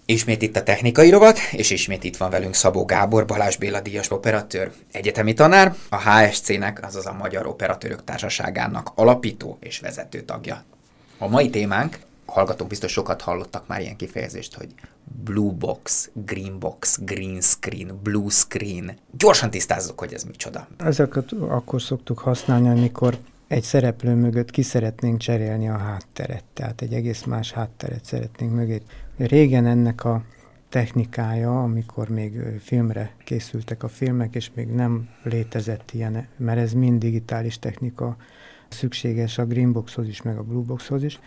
Ismét itt a technikai rovat, és ismét itt van velünk Szabó Gábor, Balázs Béla díjas operatőr, egyetemi tanár, a HSC-nek, azaz a Magyar Operatőrök Társaságának alapító és vezető tagja. A mai témánk, a hallgatók biztos sokat hallottak már ilyen kifejezést, hogy blue box, green box, green screen, blue screen. Gyorsan tisztázzuk, hogy ez micsoda. Ezeket akkor szoktuk használni, amikor egy szereplő mögött ki szeretnénk cserélni a hátteret, tehát egy egész más hátteret szeretnénk mögé. Régen ennek a technikája, amikor még filmre készültek a filmek, és még nem létezett ilyen, mert ez mind digitális technika, szükséges a greenboxhoz is, meg a blueboxhoz is,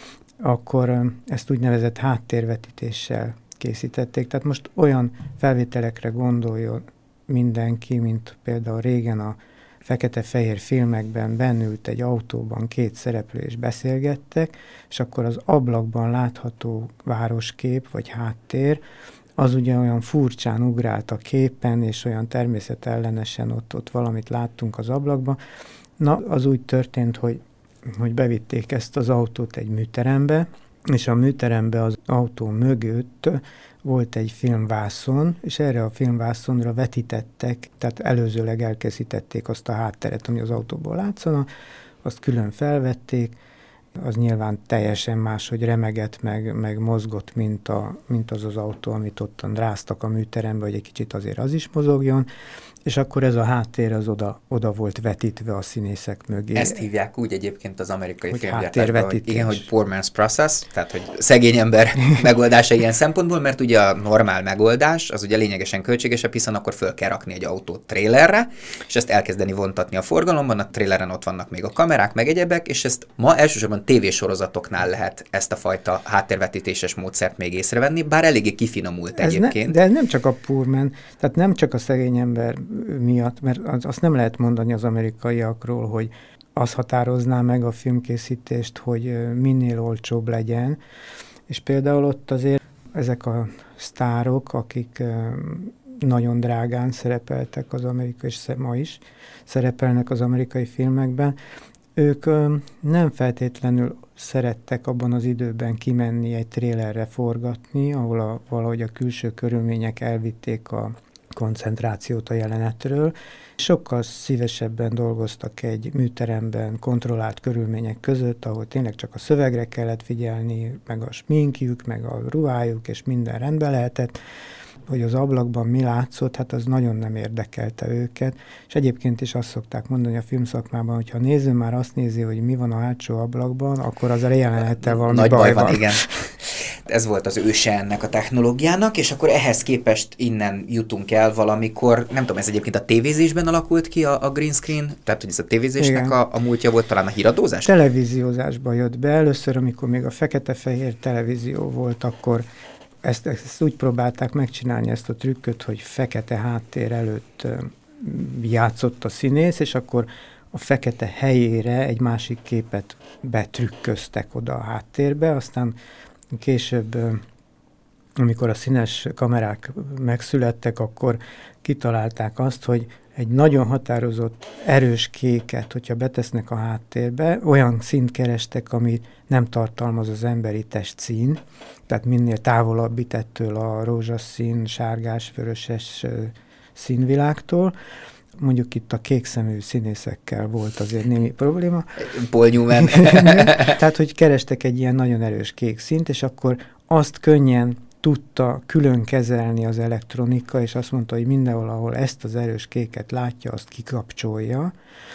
akkor ezt úgynevezett háttérvetítéssel készítették. Tehát most olyan felvételekre gondoljon mindenki, mint például régen a fekete-fehér filmekben bennült egy autóban két szereplő és beszélgettek, és akkor az ablakban látható városkép vagy háttér, az ugye olyan furcsán ugrált a képen, és olyan természetellenesen ott valamit láttunk az ablakban. Na, az úgy történt, hogy bevitték ezt az autót egy műterembe, és a műterembe az autó mögött volt egy filmvászon, és erre a filmvászonra vetítettek, tehát előzőleg elkészítették azt a hátteret, ami az autóból látszana, azt külön felvették, az nyilván teljesen más, hogy remegett, meg mozgott, mint az autó, amit ottan ráztak a műterembe, hogy egy kicsit azért az is mozogjon, és akkor ez a háttér az oda volt vetítve a színészek mögé. Ezt hívják úgy egyébként az amerikai hogy filmgyártásban, hogy poor man's process, tehát hogy szegény ember megoldása ilyen szempontból, mert ugye a normál megoldás az ugye lényegesen költségesebb, hiszen akkor föl kell rakni egy autót trélerre, és ezt elkezdeni vontatni a forgalomban, a tréleren ott vannak még a kamerák, meg egyebek, és ezt ma elsősorban tévésorozatoknál lehet ezt a fajta háttérvetítéses módszert még észrevenni, bár eléggé kifinomult egyébként. De ez nem csak a poor man, tehát nem csak a szegény ember miatt, mert azt nem lehet mondani az amerikaiakról, hogy az határozná meg a filmkészítést, hogy minél olcsóbb legyen, és például ott azért ezek a sztárok, akik nagyon drágán szerepeltek az amerikai, és ma is szerepelnek az amerikai filmekben, ők nem feltétlenül szerettek abban az időben kimenni egy trélerre forgatni, ahol valahogy a külső körülmények elvitték a koncentrációt a jelenetről. Sokkal szívesebben dolgoztak egy műteremben, kontrollált körülmények között, ahol tényleg csak a szövegre kellett figyelni, meg a sminkjük, meg a ruhájuk, és minden rendben lehetett. Hogy az ablakban mi látszott, hát az nagyon nem érdekelte őket, és egyébként is azt szokták mondani a filmszakmában, hogy ha a néző már azt nézi, hogy mi van a hátsó ablakban, akkor az a jelenettel valami nagy baj van. Igen. Ez volt az őse ennek a technológiának, és akkor ehhez képest innen jutunk el valamikor, nem tudom, ez egyébként a tévézésben alakult ki a green screen, tehát hogy ez a tévézésnek a múltja volt, talán a híradózás? Televíziózásba jött be először, amikor még a fekete-fehér televízió volt, akkor ezt úgy próbálták megcsinálni, ezt a trükköt, hogy fekete háttér előtt játszott a színész, és akkor a fekete helyére egy másik képet betrükköztek oda a háttérbe, aztán később, amikor a színes kamerák megszülettek, akkor kitalálták azt, hogy egy nagyon határozott, erős kéket, hogyha betesznek a háttérbe, olyan színt kerestek, ami nem tartalmaz az emberi test szín, tehát minél távolabb ettől a rózsaszín, sárgás, vöröses színvilágtól. Mondjuk itt a kékszemű színészekkel volt azért némi probléma. Paul Newman. Tehát, hogy kerestek egy ilyen nagyon erős kék színt, és akkor azt könnyen tudta külön kezelni az elektronika, és azt mondta, hogy mindenhol, ahol ezt az erős kéket látja, azt kikapcsolja,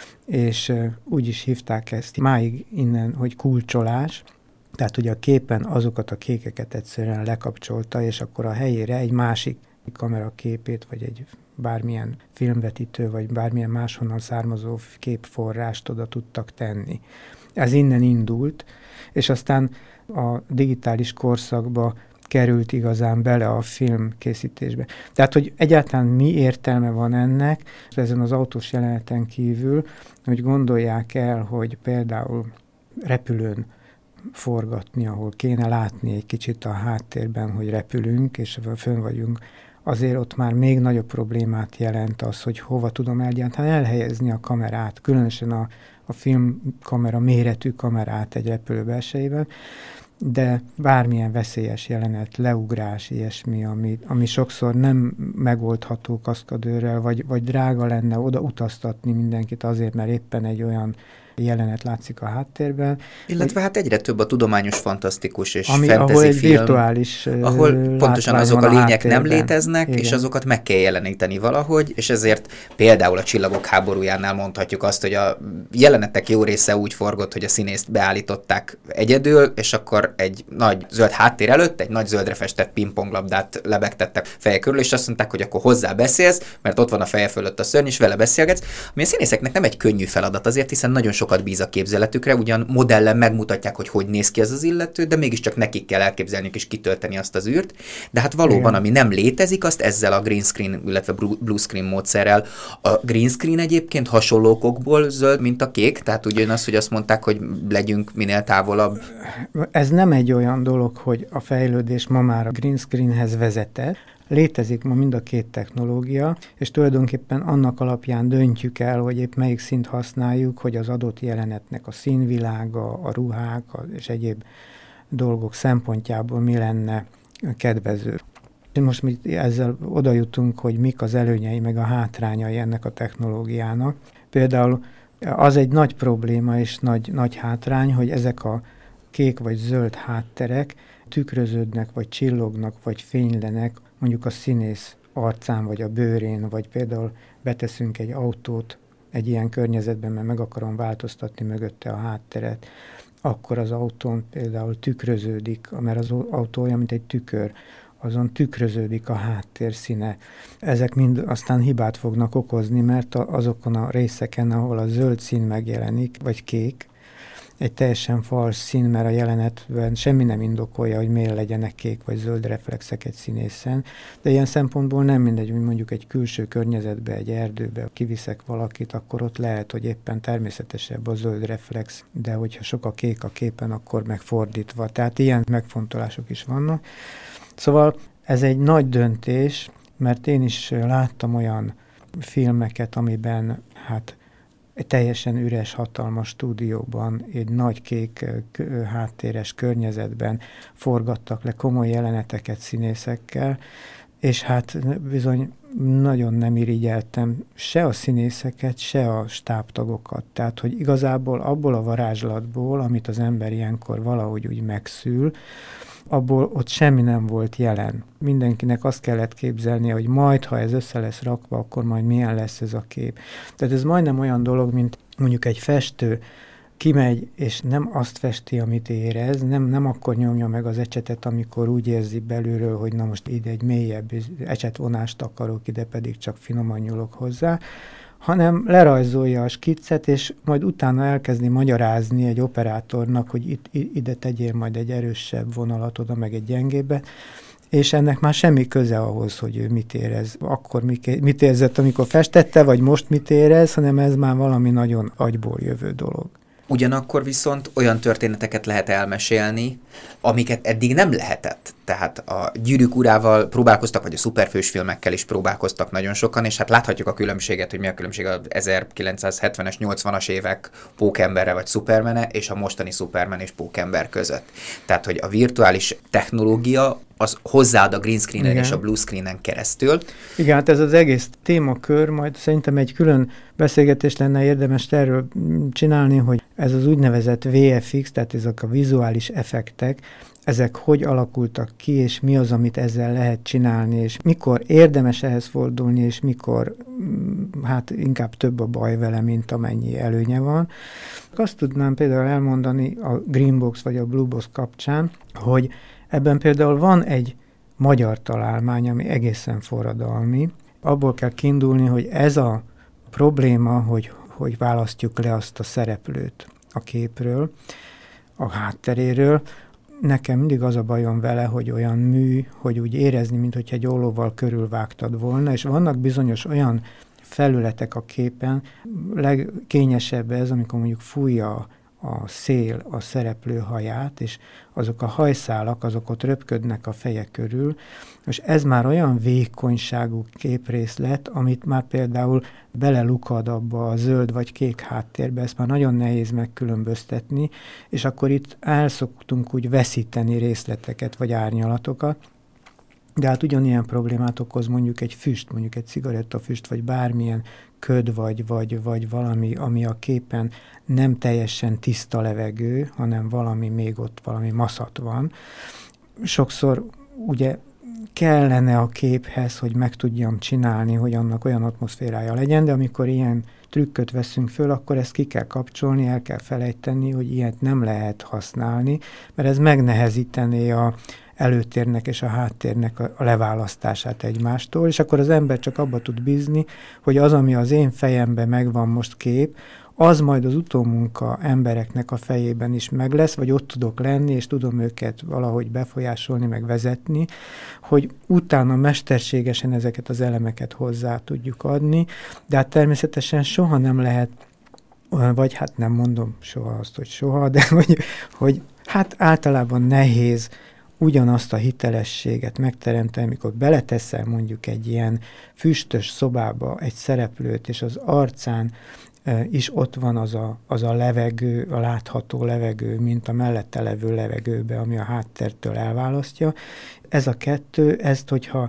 és úgy is hívták ezt máig innen, hogy kulcsolás, tehát hogy a képen azokat a kékeket egyszerűen lekapcsolta, és akkor a helyére egy másik kamera képét, vagy egy bármilyen filmvetítő, vagy bármilyen máshonnan származó képforrást oda tudtak tenni. Ez innen indult, és aztán a digitális korszakba került igazán bele a filmkészítésbe. Tehát, hogy egyáltalán mi értelme van ennek, ezen az autós jeleneten kívül, hogy gondolják el, hogy például repülőn forgatni, ahol kéne látni egy kicsit a háttérben, hogy repülünk, és fönn vagyunk, azért ott már még nagyobb problémát jelent az, hogy hova tudom egyáltalán elhelyezni a kamerát, különösen a filmkamera méretű kamerát egy repülő belsejében. de bármilyen veszélyes jelenet, leugrás, ilyesmi, ami sokszor nem megoldható kaszkadőrrel, vagy drága lenne oda utaztatni mindenkit azért, mert éppen egy olyan jelenet látszik a háttérben. Illetve hát egyre több a tudományos, fantasztikus és ahol fantasy egy film, virtuális ahol pontosan azok a lények nem háttérben. léteznek, Igen. és azokat meg kell jeleníteni valahogy, és ezért például a Csillagok háborújánál mondhatjuk azt, hogy a jelenetek jó része úgy forgott, hogy a színészt beállították egyedül, és akkor egy nagy zöld háttér előtt egy nagy zöldre festett pingponglabdát lebegtettek feje körül, és azt mondták, hogy akkor hozzá beszélsz, mert ott van a feje fölött a szörny, és vele beszélgetsz, ami a színészeknek nem egy könnyű feladat azért, hiszen nagyon sokat bíz a képzeletükre, ugyan modellen megmutatják, hogy néz ki ez az illető, de mégiscsak nekik kell elképzelniük és kitölteni azt az űrt. De hát valóban, igen, ami nem létezik, azt ezzel a green screen, illetve blue screen módszerrel. A green screen egyébként hasonló okokból zöld, mint a kék, tehát ugyanaz, hogy azt mondták, hogy legyünk minél távolabb. Ez nem egy olyan dolog, hogy a fejlődés ma már a green screenhez vezetett. Létezik ma mind a két technológia, és tulajdonképpen annak alapján döntjük el, hogy épp melyik színt használjuk, hogy az adott jelenetnek a színvilága, a ruhák és egyéb dolgok szempontjából mi lenne kedvező. Most mi ezzel oda jutunk, hogy mik az előnyei meg a hátrányai ennek a technológiának. Például az egy nagy probléma és nagy hátrány, hogy ezek a kék vagy zöld hátterek tükröződnek, vagy csillognak, vagy fénylenek mondjuk a színész arcán, vagy a bőrén, vagy például beteszünk egy autót egy ilyen környezetben, mert meg akarom változtatni mögötte a hátteret, akkor az autón például tükröződik, mert az autó olyan, mint egy tükör, azon tükröződik a háttér színe. Ezek mind aztán hibát fognak okozni, mert azokon a részeken, ahol a zöld szín megjelenik, vagy kék, egy teljesen fals szín, mert a jelenetben semmi nem indokolja, hogy miért legyenek kék vagy zöld reflexek egy színészen, de ilyen szempontból nem mindegy, hogy mondjuk egy külső környezetbe, egy erdőbe kiviszek valakit, akkor ott lehet, hogy éppen természetesebb a zöld reflex, de hogyha sok a kék a képen, akkor megfordítva. Tehát ilyen megfontolások is vannak. Szóval ez egy nagy döntés, mert én is láttam olyan filmeket, amiben hát egy teljesen üres, hatalmas stúdióban, egy nagy kék háttéres környezetben forgattak le komoly jeleneteket színészekkel, és hát bizony nagyon nem irigyeltem se a színészeket, se a stábtagokat. Tehát, hogy igazából abból a varázslatból, amit az ember ilyenkor valahogy úgy megszül, abból ott semmi nem volt jelen. Mindenkinek azt kellett képzelnie, hogy majd, ha ez össze lesz rakva, akkor majd milyen lesz ez a kép. Tehát ez majdnem olyan dolog, mint mondjuk egy festő kimegy, és nem azt festi, amit érez, nem akkor nyomja meg az ecsetet, amikor úgy érzi belülről, hogy na most ide egy mélyebb ecsetvonást akarok, ide pedig csak finoman nyúlok hozzá, hanem lerajzolja a skiccet, és majd utána elkezdi magyarázni egy operátornak, hogy ide tegyél majd egy erősebb vonalat, oda meg egy gyengébbet, és ennek már semmi köze ahhoz, hogy ő mit érez. Akkor mit érzett, amikor festette, vagy most mit érez, hanem ez már valami nagyon agyból jövő dolog. Ugyanakkor viszont olyan történeteket lehet elmesélni, amiket eddig nem lehetett. Tehát a Gyűrűk urával próbálkoztak, vagy a szuperfős filmekkel is próbálkoztak nagyon sokan, és hát láthatjuk a különbséget, hogy mi a különbség az 1970-es, 80-as évek Pókemberre vagy Supermane, és a mostani Superman és Pókember között. Tehát, hogy a virtuális technológia az hozzáad a green screenen és a blue screenen keresztül. Igen, hát ez az egész témakör, majd szerintem egy külön beszélgetés lenne érdemes erről csinálni, hogy ez az úgynevezett VFX, tehát ezek a vizuális effektek, ezek hogy alakultak ki, és mi az, amit ezzel lehet csinálni, és mikor érdemes ehhez fordulni, és mikor hát inkább több a baj vele, mint amennyi előnye van. Azt tudnám például elmondani a Greenbox vagy a Bluebox kapcsán, hogy ebben például van egy magyar találmány, ami egészen forradalmi. Abból kell kiindulni, hogy ez a probléma, hogy választjuk le azt a szereplőt a képről, a hátteréről. Nekem mindig az a bajom vele, hogy olyan mű, hogy úgy érezni, mintha egy ollóval körülvágtad volna, és vannak bizonyos olyan felületek a képen, legkényesebb ez, amikor mondjuk fújja a szél a szereplő haját, és azok a hajszálak, azok ott röpködnek a feje körül. És ez már olyan vékonyságú képrészlet, amit már például belelukad abba a zöld vagy kék háttérbe, ezt már nagyon nehéz megkülönböztetni, és akkor itt el szoktunk úgy veszíteni részleteket vagy árnyalatokat. De hát ugyanilyen problémát okoz mondjuk egy füst, mondjuk egy cigarettafüst, vagy bármilyen köd, vagy valami, ami a képen nem teljesen tiszta levegő, hanem valami még ott, valami maszat van. Sokszor ugye kellene a képhez, hogy meg tudjam csinálni, hogy annak olyan atmoszférája legyen, de amikor ilyen trükköt veszünk föl, akkor ezt ki kell kapcsolni, el kell felejteni, hogy ilyet nem lehet használni, mert ez megnehezítené a előtérnek és a háttérnek a leválasztását egymástól, és akkor az ember csak abba tud bízni, hogy az, ami az én fejemben megvan most kép, az majd az utómunka embereknek a fejében is meg lesz, vagy ott tudok lenni, és tudom őket valahogy befolyásolni, meg vezetni, hogy utána mesterségesen ezeket az elemeket hozzá tudjuk adni, de hát természetesen soha nem lehet, vagy hát nem mondom soha azt, hogy soha, de hogy hát általában nehéz ugyanazt a hitelességet megteremteni, amikor beleteszel mondjuk egy ilyen füstös szobába egy szereplőt, és az arcán is ott van az a levegő, a látható levegő, mint a mellette levő levegőbe, ami a háttértől elválasztja. Ez a kettő, ezt, hogyha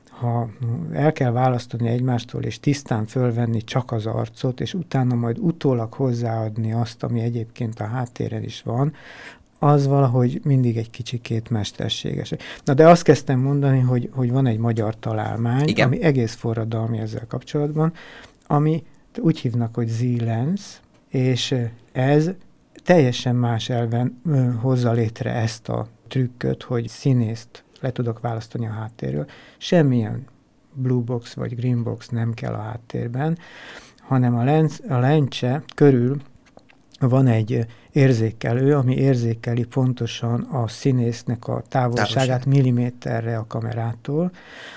el kell választani egymástól, és tisztán fölvenni csak az arcot, és utána majd utólag hozzáadni azt, ami egyébként a háttéren is van, az valahogy mindig egy kicsikét mesterséges. Na de azt kezdtem mondani, hogy van egy magyar találmány, igen, ami egész forradalmi ezzel kapcsolatban, ami úgy hívnak, hogy Z-Lens, és ez teljesen más elven hozza létre ezt a trükköt, hogy színészt le tudok választani a háttérről. Semmilyen blue box vagy green box nem kell a háttérben, hanem a lencse körül van egy érzékelő, ami érzékeli pontosan a színésznek a távolságát milliméterre a kamerától,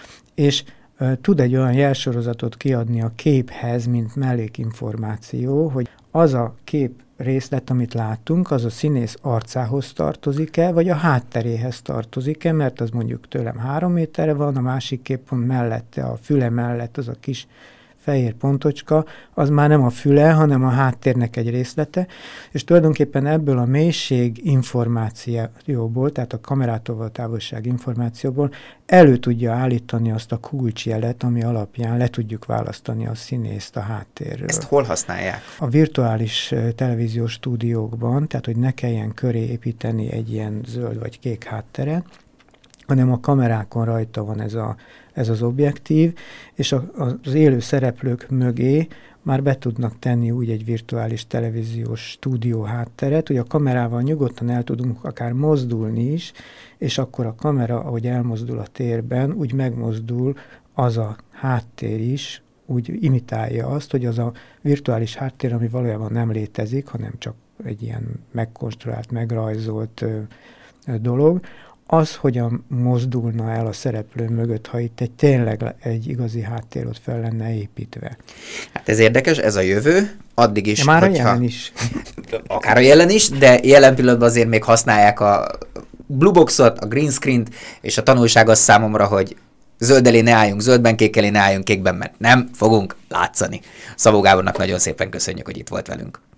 és tud egy olyan jelsorozatot kiadni a képhez, mint mellékinformáció, hogy az a kép részlet, amit látunk, az a színész arcához tartozik-e, vagy a hátteréhez tartozik-e, mert az mondjuk tőlem 3 méterre van, a másik kép pont mellette, a füle mellett az a kis fehér pontocska, az már nem a füle, hanem a háttérnek egy részlete, és tulajdonképpen ebből a mélység információból, tehát a kamerától való távolság információból elő tudja állítani azt a kulcsjelet, ami alapján le tudjuk választani a színészt a háttérről. Ezt hol használják? A virtuális televíziós stúdiókban, tehát hogy ne kelljen köré építeni egy ilyen zöld vagy kék hátteret, hanem a kamerákon rajta van ez az objektív, és az élő szereplők mögé már be tudnak tenni úgy egy virtuális televíziós stúdió hátteret, hogy a kamerával nyugodtan el tudunk akár mozdulni is, és akkor a kamera, ahogy elmozdul a térben, úgy megmozdul az a háttér is, úgy imitálja azt, hogy az a virtuális háttér, ami valójában nem létezik, hanem csak egy ilyen megkonstruált, megrajzolt dolog, az, hogyan mozdulna el a szereplő mögött, ha itt tényleg egy igazi háttér ott fel lenne építve. Hát ez érdekes, ez a jövő, addig is, már a jelen is. Akár a jelen is, de jelen pillanatban azért még használják a blue boxot, a green screen-t, és a tanulság az számomra, hogy zöld elé ne álljunk zöldben, kék elé ne álljunk kékben, mert nem fogunk látszani. Szabó Gábornak nagyon szépen köszönjük, hogy itt volt velünk.